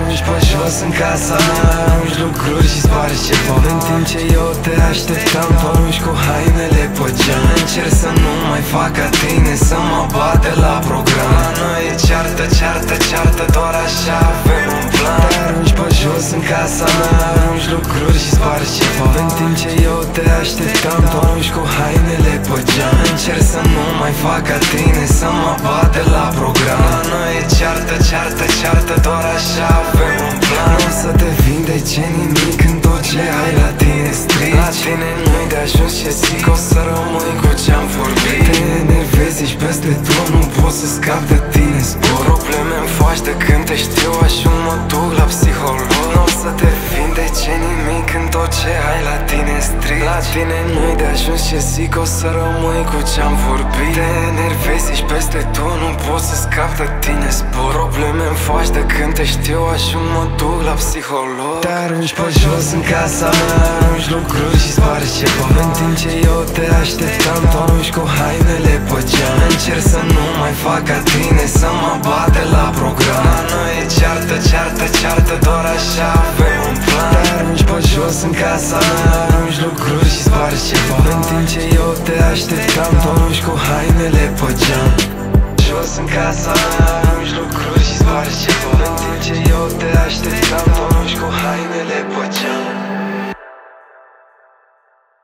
arunci pe jos în casa mea, arunci lucruri și spargi ceva. În timp ce eu te așteptam, tu arunci cu hainele pe geam. Încerc să nu mai fac ca tine, să mă bate la program. La noi e ceartă, ceartă, ceartă, doar așa avem un plan. Te arunci pe jos în casa mea, arunci lucruri și spargi ceva. În timp ce eu te așteptam, tu arunci cu hainele pe geam. Încerc să nu mai fac ca tine, să mă bate la program. La noi e ceartă, ceartă, ceartă, doar așa avem un plan. Nu o să te vindece nimic când tot ce ai la tine strici. La tine nu-i de ajuns și zic o să rămâi cu ce-am vorbit. Te enervezi, ești peste tot, nu pot să scap de tine, zbor. Probleme-mi faci de când te știu, așa mă duc la psiholog. Nu o să te vindece nimic când tot ce ai la tine strici. La tine nu-i de ajuns și zic o să rămâi cu ce-am vorbit. Te enervezi, ești peste tot, nu pot să scap de tine, zbor. Probleme-mi faci de când te știu, așa mă duc la psiholog. Te arunci pe jos în casa mea, arunci lucruri și spargi ceva. În timp ce eu te așteptam, tu arunci cu hainele pe geam. Încerc să nu mai fac ca tine, să mă bate la program. La noi e ceartă, ceartă, ceartă, doar așa avem un plan. Te arunci pe jos în casa mea, arunci lucruri și spargi ceva. În timp ce eu te așteptam, tu arunci cu hainele pe geam. Jos în casa mea, arunci lucruri și spargi ceva. În timp ce eu te așteptam, tu arunci cu hainele pe geam.